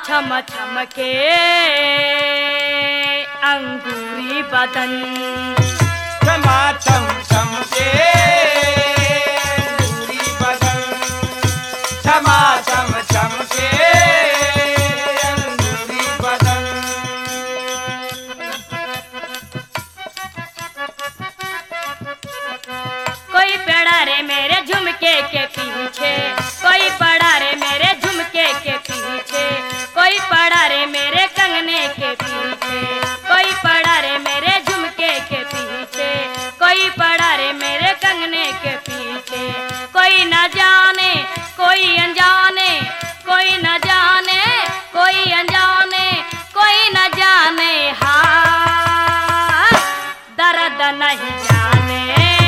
छम छम के अंगूरी बदन, क्षमा चम चम के अंगूरी बदन, क्षमा चम चम के अंगूरी बदन। कोई पड़ा रे मेरे झुमके के पीछे, कोई पड़ा रे मेरे झुमके के पीछे, कोई पड़ा रे मेरे कंगने के पीछे, कोई पड़ा रे मेरे झुमके के पीछे, कोई पड़ा रे मेरे कंगने के पीछे। कोई न जाने कोई अनजाने, कोई न जाने कोई अनजाने, कोई न जाने हाँ दर्द नहीं जाने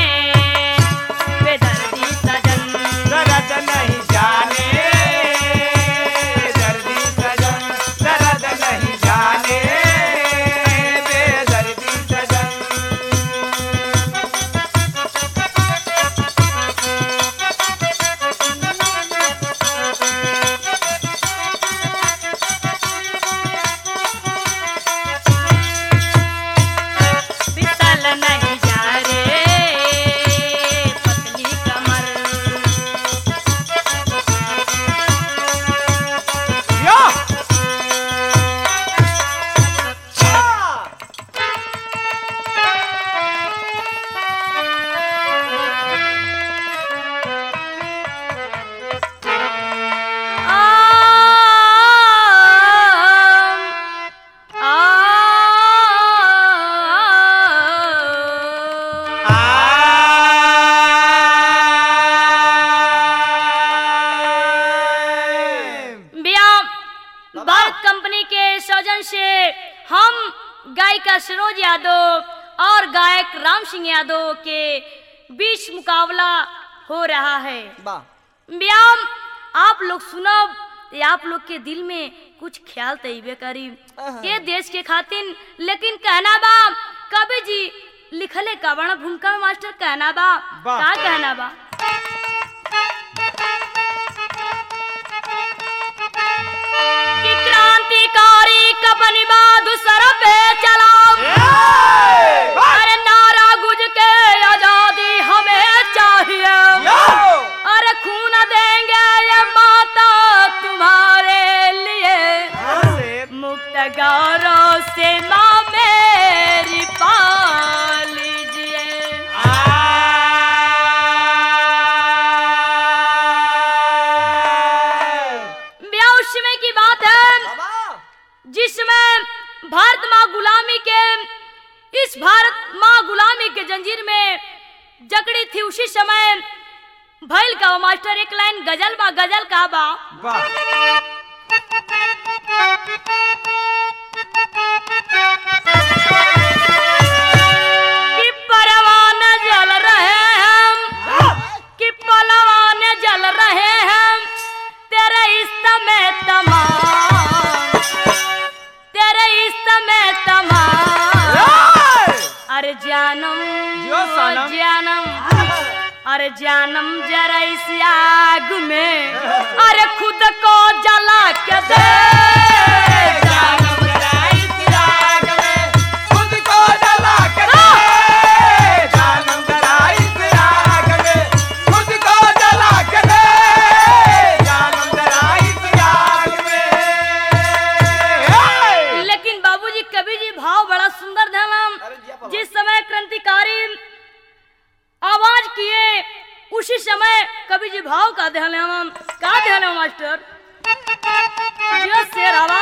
बेदर्दी सजन, दर्द नहीं जाने दर्दी सजन, दर्द नहीं जाने बेदर्दी सजन। फिसल नहीं जा रे पतली कमर, या भारत कंपनी के सौजन से हम गायिका सरोज यादव और गायक राम सिंह यादव के बीच मुकाबला हो रहा है। व्यायाम आप लोग सुनब, आप लोग के दिल में कुछ ख्याल तैबे करी ये देश के खातिर, लेकिन कहना बा कवि जी लिखले कावण भूमिका में मास्टर कहना बा का कहना बा। कि क्रांतिकारी कपनी बाधु सर पे चला, अरे नारा गुज के आजादी हमें चाहिए, अरे खून देंगे ये माता तुम्हारे लिए, मुक्त गौरव से माँ मेरी पाल लीजिए। ब्याह की बात है जिसमें भारत माँ गुलामी के, इस भारत माँ गुलामी के जंजीर में जकड़ी थी, उसी समय भैल का वो मास्टर एक लाइन गजल बा, गजल का बा कि परवाने जल रहे हैं, कि पलवाने जल रहे हैं, तेरे इश्क में तमाम, तेरे इश्क में तमाम, अरे जानम जानम, अरे जानम जरा इस आग में, अरे खुद को जला के दे, जानम जरा इस आग में, खुद को जला के दे, जानम जरा इस आग में, खुद को जला के दे, जानम जरा इस आग में। लेकिन बाबूजी कवि जी भाव बड़ा सुंदर ध्यान, जिस समय क्रांतिकारी आवाज किए उसी समय कवि जी भाव का ध्यान का ध्यान मास्टर जो शेर आवा।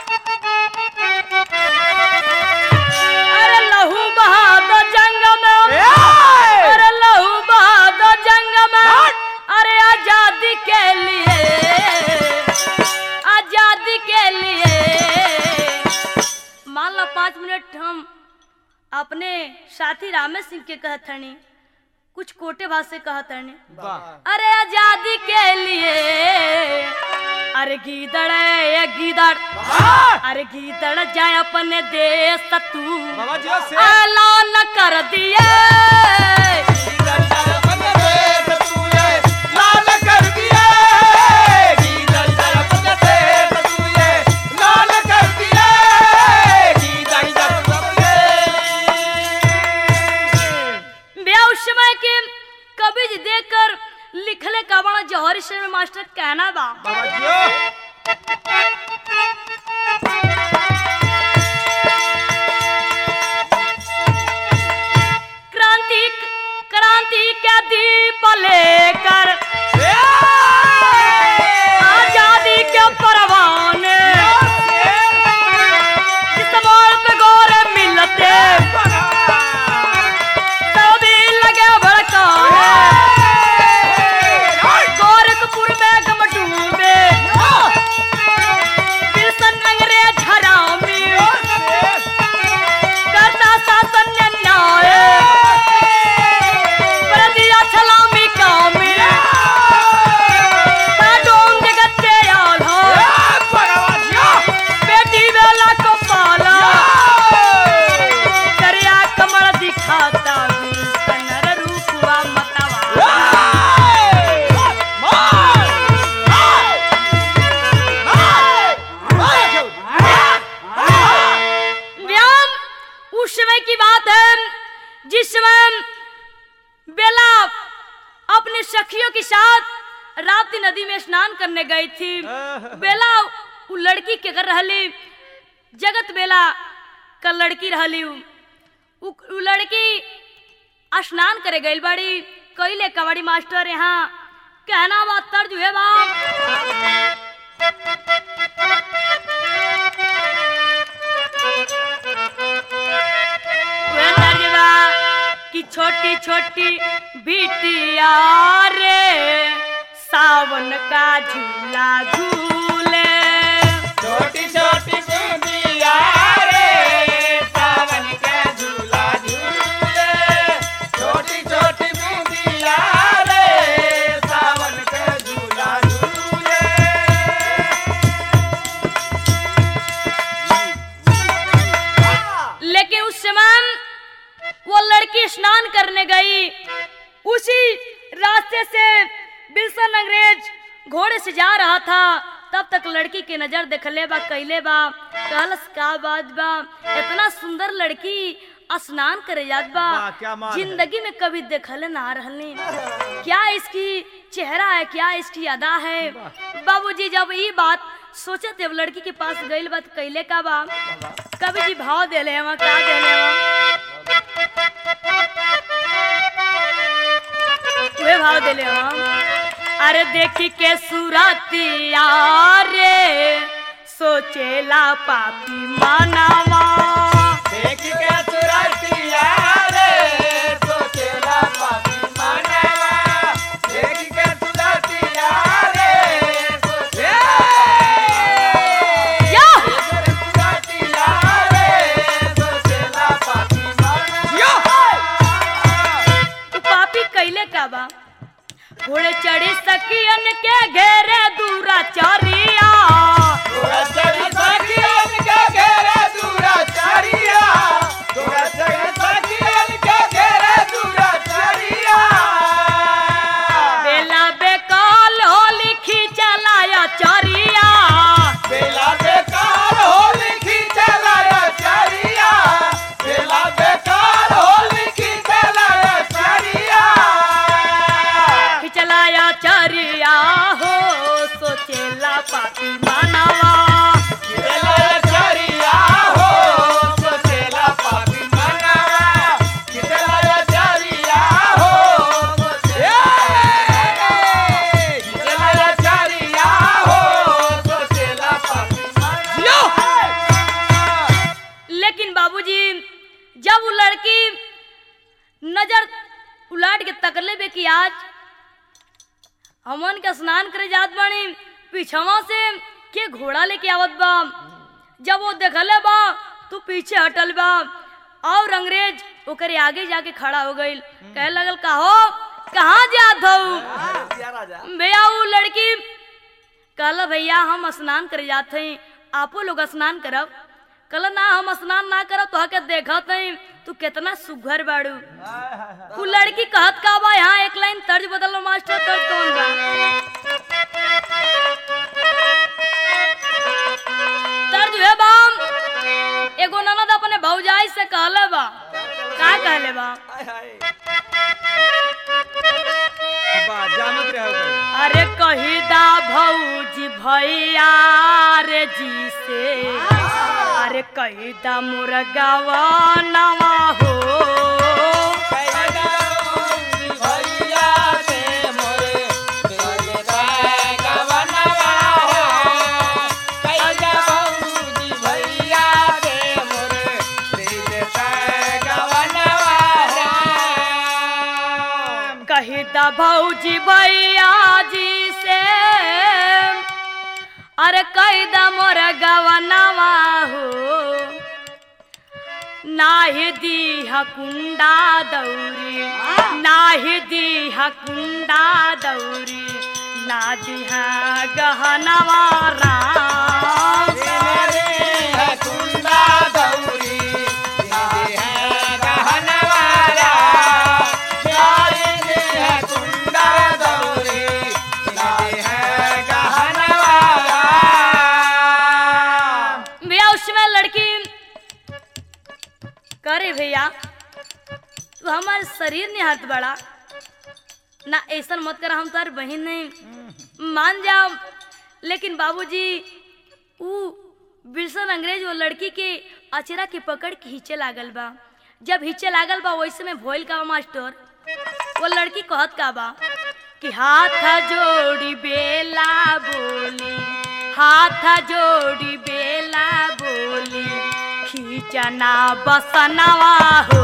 अरे लहू बहा दो जंग में, अरे लहू बहा दो जंग में, अरे आजादी के लिए, आजादी के लिए। मान लो 5 मिनट हम अपने साथी रामेश सिंह के कहत हनी, कुछ कोटे भाषा से कहत हनी, अरे आजादी के लिए, अरे गीदड़ ये गीदड़, अरे गीदड़ जाए अपने देश तू ऐलान कर दिए, की बात है जिस समय बेला अपने सखियों के साथ राप्ती नदी में स्नान करने गई थी। बेला वो लड़की के घर रहली, जगत बेला का लड़की रहली। वो लड़की स्नान करे गई बड़ी कैले कबाड़ी मास्टर यहाँ कहना बात तर्ज है बाप कि छोटी छोटी बिटिया रे सावन का झूला झूले, छोटी छोटी बूंदिया रे सावन का झूला झूले, छोटी छोटी बूंदिया रे सावन का झूला झूले। लेकिन उस समय वो लड़की स्नान करने गई। उसी रास्ते से बिल्सन अंग्रेज घोड़े से जा रहा था, तब तक लड़की के नजर देखले बा कैले बा कहलस का बात बा, इतना सुंदर लड़की स्नान करे जात बा, जिंदगी में कभी देखले ना रहने। क्या इसकी चेहरा है, क्या इसकी अदा है। बाबूजी जब ये बात सोचे थे लड़की के पास गई बात कैले का बा, कभी जी भाव देले हम का देले वे भाव देले हम। अरे देखी के सूरतिया रे सोचेला पापी मानवा, देखी के सूरतिया रे सोचेला पापी मानवा, देखी के सूरतिया रे सोचेला सूरतिया रे सोचेला पापी मानवा। तू पापी कैले का बा, घोड़े चढ़ी सखियन के घेरे दूरा चरिया, घोड़ा चढ़ी सखियन के घेरे दूरा चरिया, घोड़ा चढ़ी सखियन के घेरे दूरा चरिया। बेला बेकाल होली खींचलाया चरिया, बेला बेकार होली खींचलाया चरिया, बेला बेकार होली खींचलाया चरिया। खिचलाया चरिया हो सोचेला पापी मानवा, खींचलाया चरिया हो सोचेला पापी मानवा, खींचलाया चरिया हो खींचलाया चरिया हो सोचेला पापी मानवा। लेकिन बाबूजी जब वो लड़की नजर उलाट के तकले बे कि आज हमन के स्नान करे जात बानी, पीछवा से के घोड़ा लेके आवत बा। जब वो देखले बा तू पीछे हटल बा और अंग्रेज ओकरे आगे जाके खड़ा हो गई। कहे लगल कहो कहाँ जात हो भैया। वो लड़की कहला भैया हम स्नान करे जात हई, आपो लोग स्नान करब। कहला ना हम स्नान ना करब, तो के देखत हई तू कितना सुघर बाड़ू। वो लड़की कहत का बा, यहाँ एक लाइन तर्ज बदलो मास्टर, तर्ज कौन बा? तर्ज है बाम एगो ननद अपने भौजाई से कहले बा, का कहले बा? अरे कही दा भौजी भैया रे जी से, अरे कही दा मुर्गावा नवा हो, कही दा भौजी भैया जी से, अरे कही दा मुर्गावा नवा हो, नाही दीहा कुंडा दौरी, नाही दीहा कुंडा दौरी, ना दीहा गहनवा राम। कुंडा दौरी गहनवा राम, कुंडा दौरी गहनवा राम। भैया उसमें लड़की करे भैया तू हमारे शरीर ने हाथ बड़ा ना, ऐसा मत कर, हम तुम्हारी बहन नहीं मान जाओ। लेकिन बाबूजी वो बिल्सन अंग्रेज वो लड़की के अचेरा के पकड़ के हिचे लागल बा। जब हिचे लागल बा वैसे में भोल का मास्टर वो लड़की कहत का बा कि हाथ जोड़ी बेला बोली, हाथ जोड़ी बेला बोली, खींचना बसनवा हो।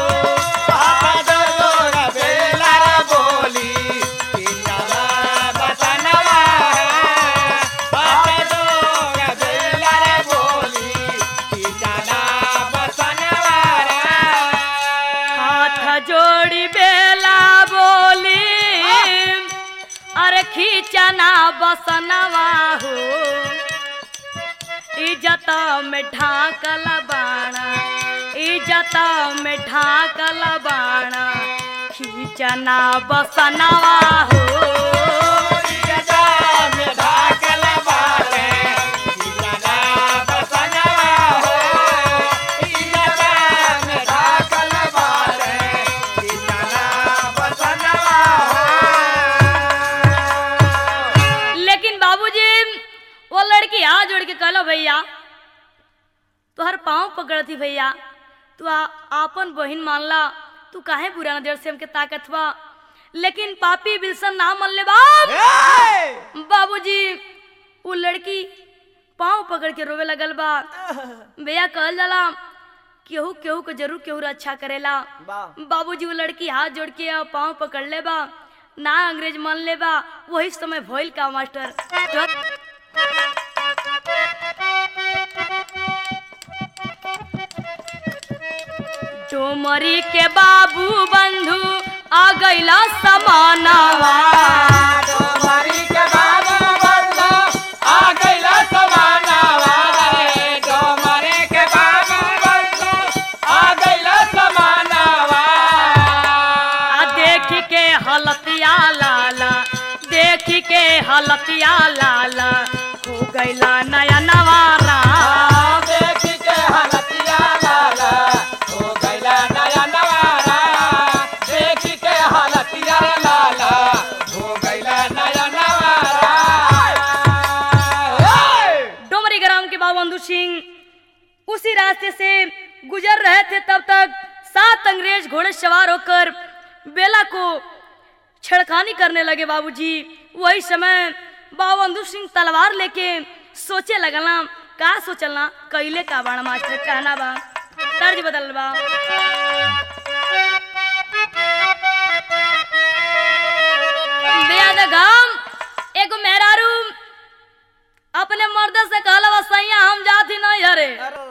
जोड़ी बेला बोली अरे खींचना बसनवा हो, इज्जत में ढाकल बाणा, इज्जत में ढाकल बाणा, खींचना बसनवा हो। हाथ जोड़ के कहलो भैया तुहर पाँव पकड़ती भैया, तू आपन बहिन मानला, तू काहे पुराना देर से हमके ताकत बा। लेकिन पापी बिल्सन ना मान ले बाप। बाबूजी वो लड़की पाँव पकड़ के रोवे लगल बा। भैया कहल जाला केहू केहू को जरूर केहू अच्छा करेला। बाबूजी वो लड़की हाथ जोड़ के पाँव पकड़ ले बा, ना अंग्रेज मान ले बा। वही समय भइल का मास्टर डोमरी के बाबू बंधु आ गईला समानवा, डोमरी के बाबू बंधु आ गईला समानवा, डोमरी के बाबू बंधु आ गईला समानवा। देख के हलतिया लाला, देख के हलतिया लाला, हो गईला नया नवारा। देख के हलतिया लाला, हो गईला नया नवारा। देख के हलतिया लाला, हो गईला नया नवारा। डोमरी ग्राम के बाबू बंधु सिंह उसी रास्ते से गुजर रहे थे, तब तक 7 अंग्रेज घोड़े सवार होकर बेला को छेड़खानी करने लगे। बाबूजी वही समय बाबू बंधु सिंह तलवार लेके सोचे लगला, का सोचलना कैले का बाण मास्टर कहना बा, तर्ज बदल बा। बेयाद गाम एगो मेहरारू अपने मर्द से कहला सैया हम जाती नहीं हरे।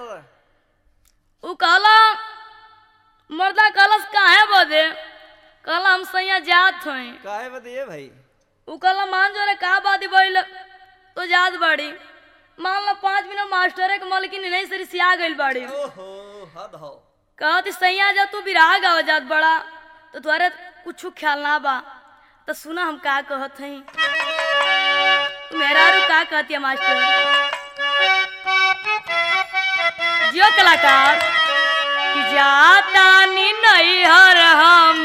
उ कहला मर्दा कहलस काहे बदे, कहला हम सैया जात हई। काहे बदे भाई? उ कहला मान जो रे का बात भइल तो जात बाड़ी। मान लो 5 मिनट मास्टर के मलकिन नहीं सरी सिया गइल बाड़ी। ओहो हद हो। कहती सैया जब तू बिराह गाव जात बड़ा तो तुम्हारे कुछ ख्याल ना बा, तो सुना हम का कहत हई। मेहरारू का कहती है मास्टर जियो कलाकार कि जाता नी नहीं हर हम,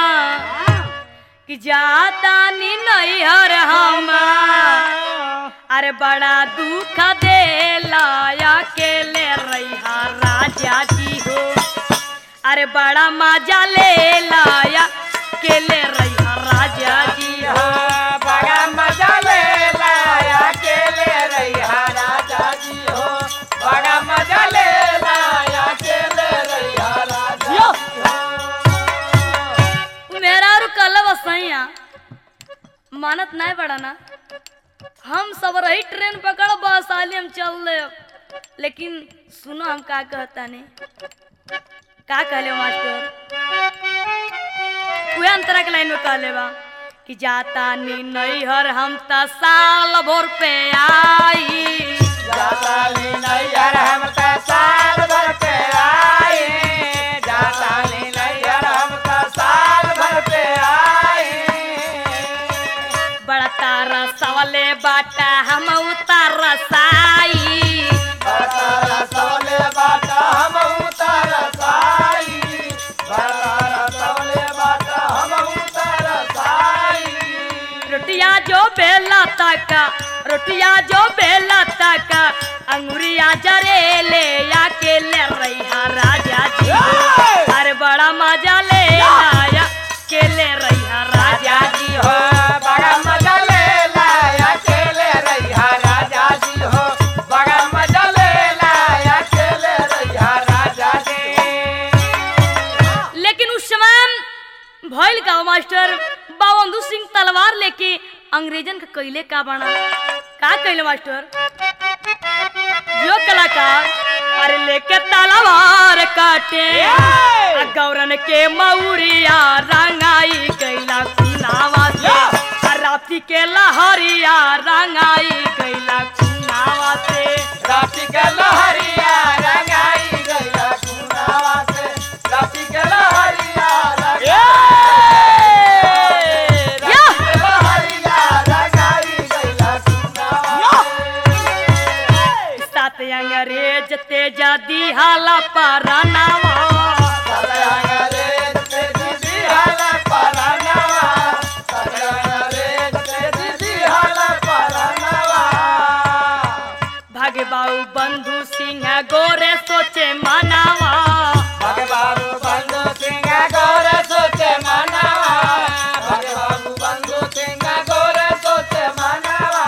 कि जाता नी नहीं हर हम, अरे बड़ा दुख दे लाया के ले रहा राजा जी हो, अरे बड़ा मजा ले लाया के ले रहा राजा जी हो। बड़ा मजा ले लाया के ले रहा राजा जी हो, बड़ा मजा ले लाया के ले रहा राजा जी हो। मेरा रू कल वसैया मानत नहीं बड़ा ना, हम सब रही ट्रेन पकड़ बस आली हम चल ले। लेकिन सुनो हम का कहता ने, का कहले मास्टर वे अंतरा के लाइन में कहले बा कि जाता नी नहीं हर हम त साल भर पे आई, जाता नी नहीं हर हम त साल भर पे आई, जाता नी नहीं हर हम त साल भर पे आई। बड़ा तारा सवाले बाटा हम उतार साई, बड़ा तारा सवाले बाटा हम उतार साई। मजा रे ले आके ले रैया राजा जी अरे बड़ा मजा ले आया के ले रैया राजा जी हो बड़ा मजा ले लाया खेले रैया राजा जी हो बड़ा मजा ले लाया खेले रैया राजा जी। लेकिन उस समय भइल का मास्टर बाबंधु सिंह तलवार लेके अंग्रेजन का कैले का बना का कैले मास्टर जो कलाकार अरे लेके तलवार काटे गौरन के मऊरिया रंगाई कैला कुनावा से राती के लहरिया रंगाई कैला कुनावा से राती के लहरिया रंगाई गैला कुनावा से राती के लहरिया अंग्रेज तेजा दी हाला परानावा अंग्रेज तेजी हाला परानावा अंग्रेज तेजी हाला परानावा भागे बाबू बंधु सिंह गोरे सोचे मनावा भागे बाबू बंधु सिंह गोरे सोचे मनावा भागे बाबू बंधु सिंह गोरे सोचे मनावा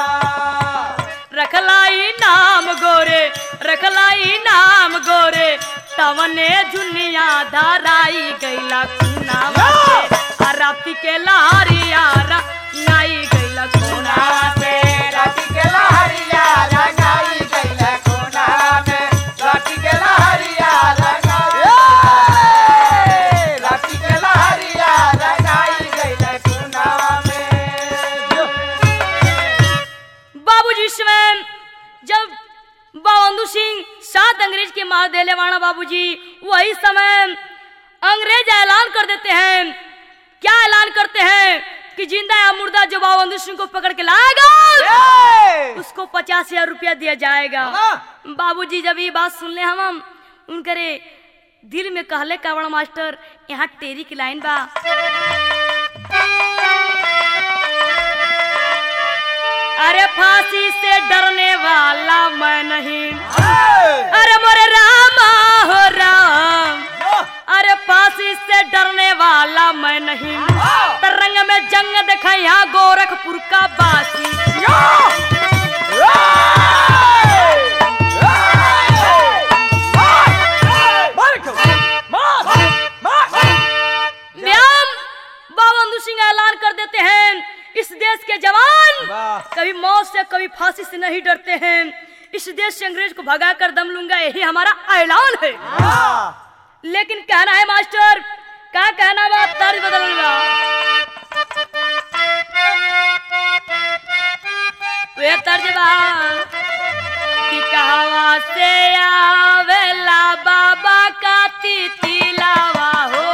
रखलाई नाम गोरे तवने जुनिया धाराई गैला कुनावा से राती के लहरिया रंगाई गैला कुनावा से राती के लहरिया रंगाई गैला कुनावा में राती के लहरिया राती के लहरिया रंगाई गैला कुनावा में। बाबूजी समय जब बाबंधु सिंह 7 अंग्रेज के मार देले वाणा बाबूजी वही समय अंग्रेज ऐलान कर देते हैं क्या ऐलान करते हैं कि जिंदा या मुर्दा जो बाबंधु सिंह को पकड़ के लाएगा उसको 50,000 रुपया दिया जाएगा। बाबूजी जब ये बात सुन ले हम उनकरे दिल में कहले कावड़ मास्टर यहाँ टेरी की लाइन बा अरे फांसी से डरने वाला मैं नहीं अरे मोरे रामा हो राम अरे फांसी से डरने वाला मैं नहीं तरंग में जंग देखा यहाँ गोरखपुर का बासी बाबंधु सिंह ऐलान कर देते हैं इस देश के जवान कभी मौत से कभी फांसी से नहीं डरते हैं इस देश से अंग्रेज को भगा कर दम लूंगा यही हमारा ऐलान है। लेकिन कहना है मास्टर क्या कहना बात तर्ज बदलूंगा वे तर्जबा कि कहवा से आवेला बाबा का तितिलावा हो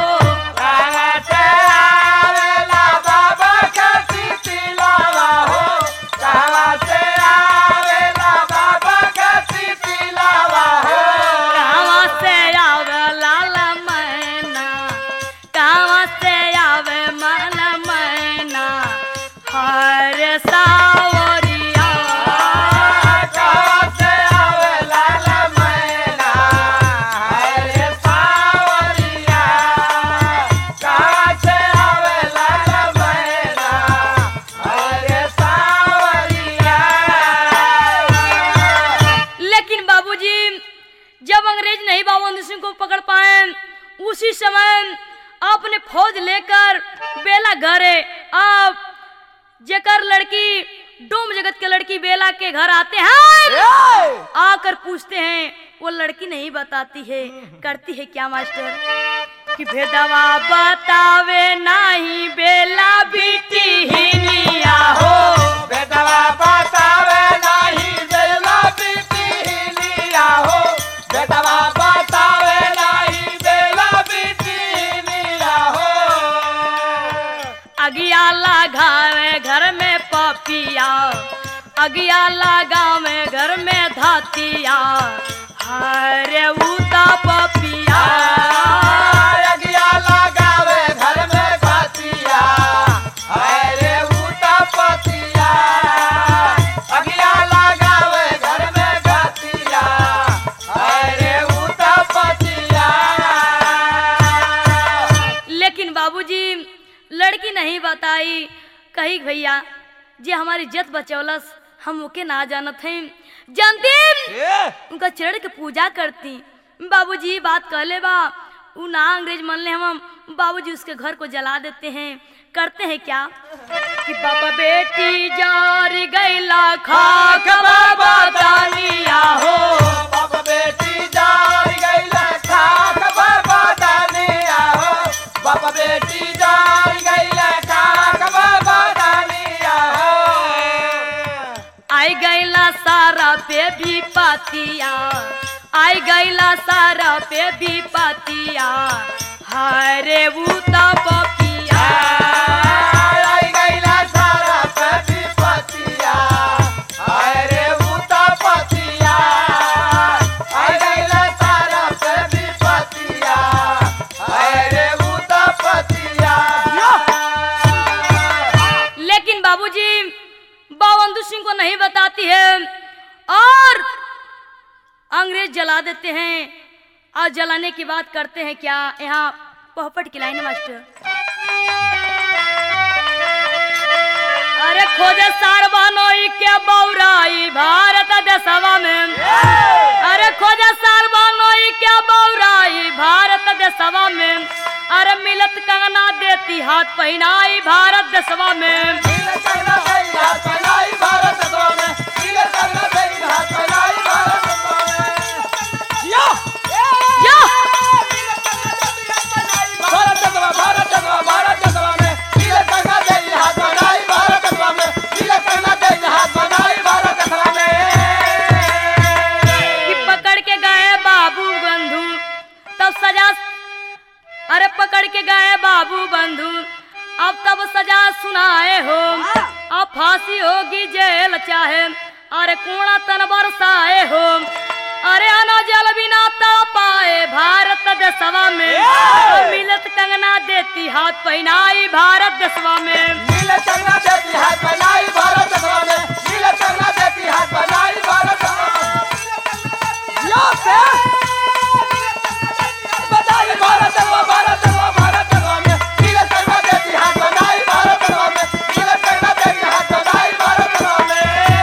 पकड़ पाए उसी समय अपने फौज लेकर बेला घरे आप जेकर लड़की डोम जगत के लड़की बेला के घर आते हैं आकर पूछते हैं वो लड़की नहीं बताती है करती है क्या मास्टर कि भेदवा बतावे नहीं बेला बेटी ही निया हो भेदवा बतावे नहीं बेला बेटी ही निया हो भेदवा बतावे नहीं बेला बेटी ही निया हो अगिया लगावे घर में पपिया अगिया लगावे घर में धातिया हरे उता पपिया अगिया लगावे घर में धातिया हरे उता पपिया अगिया लगावे घर में धातिया आई, कही भैया जे हमारी इज्जत बचौलस हम ओके ना जानत हैं, जानती उनका चरण के पूजा करती। बाबूजी बात कहले बा उ ना अंग्रेज मन ले, हम बाबूजी उसके घर को जला देते हैं। करते हैं क्या कि बाबा बेटी जार गैला खाक बाबा दानिया हो, बाप बेटी जारी गईला खाक बाबा दानिया हो, बाप बेटी जारी गईला खाक बाबा दानिया हो। आई गैला सारा पे भी पातिया, आई गैला सारा पे भी पातिया, हरे उता पपिया। आई गईला सारा पे भी पतिया, अरे उता पतिया, आई गईला सारा पे भी पतिया, अरे उता पतिया। लेकिन बाबूजी बावंदू सिंह को नहीं बताती है और अंग्रेज जला देते हैं। और जलाने की बात करते हैं क्या, यहाँ पोपट की लाइन है मास्टर। अरे खोजे सार बनोई के बौराई भारत देशवा में, अरे खोजे सार बनोई के बौराई भारत देशवा में, अरे मिलत कंगना देती हाथ पहनाई भारत देशवा में। नीले कंगना देई हाथ पहनाई भारत देशवा में, नीले कंगना देई हाथ पहनाई भारत देशवा में। यो यो नीले कंगना देई हाथ पहनाई भारत देशवा, भारत देशवा, भारत देशवा में, नीले कंगना देई हाथ पहनाई भारत देशवा में, नीले कंगना देई हाथ पहनाई भारत देशवा में। कि पकड़ के गए बाबू बंधु तब सजा, अरे पकड़ के गए बाबू बंधु अब तब सजा सुनाए हो, अब फांसी होगी जेल चाहे, अरे कूड़ा तन बरसाए हो, अरे अना जल बिना पाए भारत देशवा में, और मिलत कंगना देती हाथ पहनाई भारत देशवा में। नीले कंगना देती हाथ पहनाई भारत देशवा में, नीले कंगना देती हाथ पहनाई भारत देशवा में। यो से बधाई भारत देशवा, भारत देशवा, भारत देशवा में, नीले कंगना देती हाथ पहनाई भारत देशवा में, नीले कंगना देती हाथ पहनाई भारत देशवा में।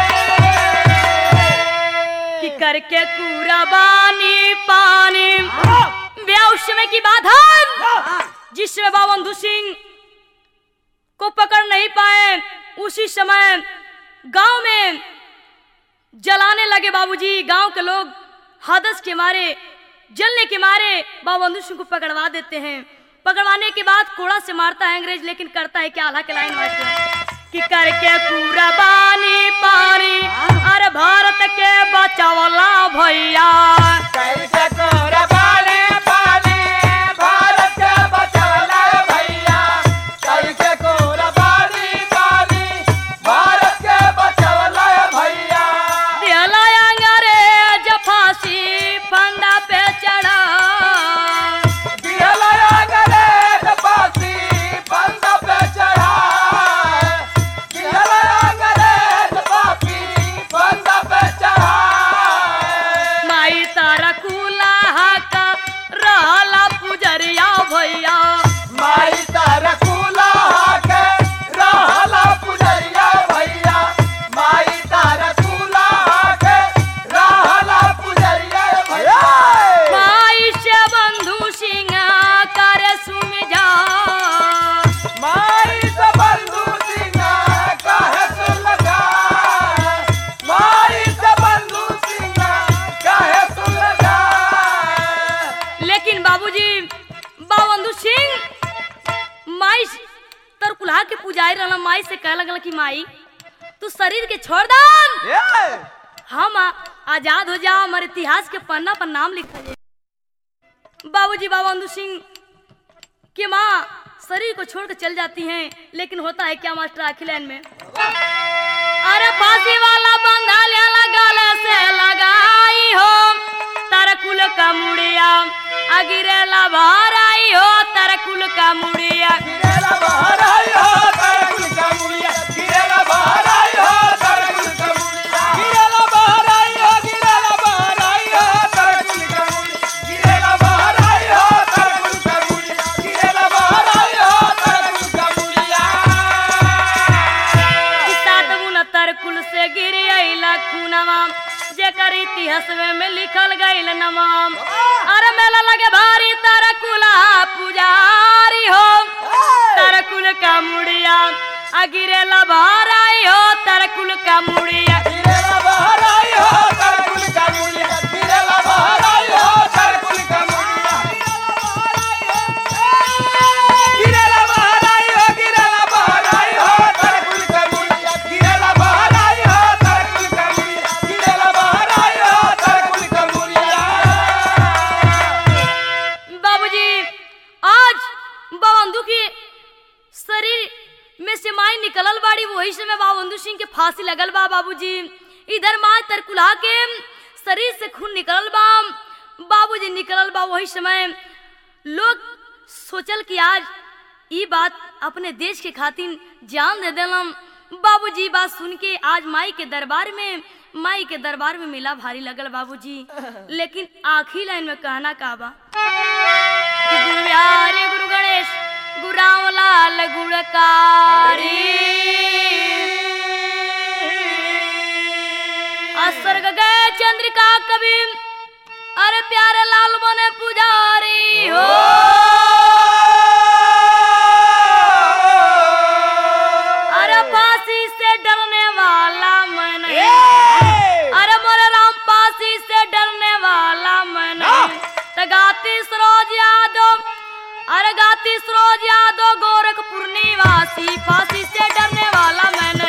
कि करके कुर्बानी पानी ब्याह उस समय की बात है जिसमें बाबंधु सिंह को पकड़ नहीं पाए, उसी समय गांव में जलाने लगे बाबूजी। गांव के लोग हादस के मारे, जलने के मारे बाबंधु सिंह को पकड़वा देते हैं। पकड़वाने के बाद कोड़ा से मारता है अंग्रेज, लेकिन करता है क्या, आल्हा के लाइन मास्टर कि करके कुर्बानी पानी अरे भारत के बचावला भैया, कैसे कुर्बानी पानी भारत के बचावला भैया, कैसे कुर्बानी पानी भारत के बचावला भैया। दिहला अंग्रेज फांसी फंदा पे चढ़ा, दिहला अंग्रेज फांसी फंदा पे चढ़ा, दिहला अंग्रेज फांसी फंदा पे चढ़ा। माई तारा कुलाहा का रहला पुजरिया भैया, माई तारा कुलाहा के रहला पुजरिया भैया, माई तारा कुलाहा के रहला पुजरिया भैया। माई से बंधु सिंह करे सुमिझा, माई से बंधु सिंह काहे सुलगा, माई से बंधु सिंह काहे सुलगा। लेकिन बाबूजी बाबंधु सिंह माई तर कुल्हा के पुजारी रहला, माई से कह लगल कि माई तू शरीर के छोड़ दान, हम आजाद हो जाओ, हमारे इतिहास के पन्ना पर नाम लिखा जाए। बाबूजी बाबंधु सिंह की माँ शरीर को छोड़कर चल जाती हैं, लेकिन होता है क्या मास्टर आखिर लाइन में, अरे फांसी वाला बंधा लेला गले से लगाई हो, तरकुल का मुड़िया अगिरेला बाहर आई हो, तरकुल का मुड़िया। गिरेला बाहर आई हो तरकुल का मुड़िया, गिरेला बाहर आई हो तरकुल का मुड़िया, गिरेला बाहर आई हो, गिरेला बाहर आई हो तरकुल का मुड़िया, गिरेला बाहर आई हो तरकुल का मुड़िया, गिरेला बाहर आई हो तरकुल का मुड़िया। गिरेला बाहर आई हो तरकुल का मुड़िया गिरेला बाहर आई हो तरकुल का मुड़िया गिरेला बाहर आई हो तरकुल का मुड़िया गिरेला बाहर आई हो गिरेला बाहर आई हो तरकुल का मुड़िया गिरेला बाहर आई हो तरकुल का मुड़िया गिरेला बाहर आई हो तरकुल का मुड़िया। बाबूजी आज बाबंधु की शरीर में से माई निकलल बाड़ी वही समय बाबंधु सिंह के फांसी लगल बा बाबूजी। इधर माँ तरकुला के शरीर से खून निकलल बा बाबूजी निकलल बा वही समय लोग सोचल कि आज ई बात अपने देश के खातिर जान दे देलम। बाबूजी बात सुन के आज माई के दरबार में मिला भारी लगल बाबूजी। लेकिन आखिरी लाइन में कहना का बा कि गुरु बिहारी गुरु गणेश गुरु रामलाल गुणकारी स्वर्ग गए चंद्रिका कवि अरे प्यारे लाल बने पुजारी हो अरे फांसी से डरने वाला मैं नहीं अरे मोरे राम फांसी से डरने वाला मैं नहीं गाती सरोज यादव गोरखपुर निवासी फांसी से डरने वाला मैं नहीं।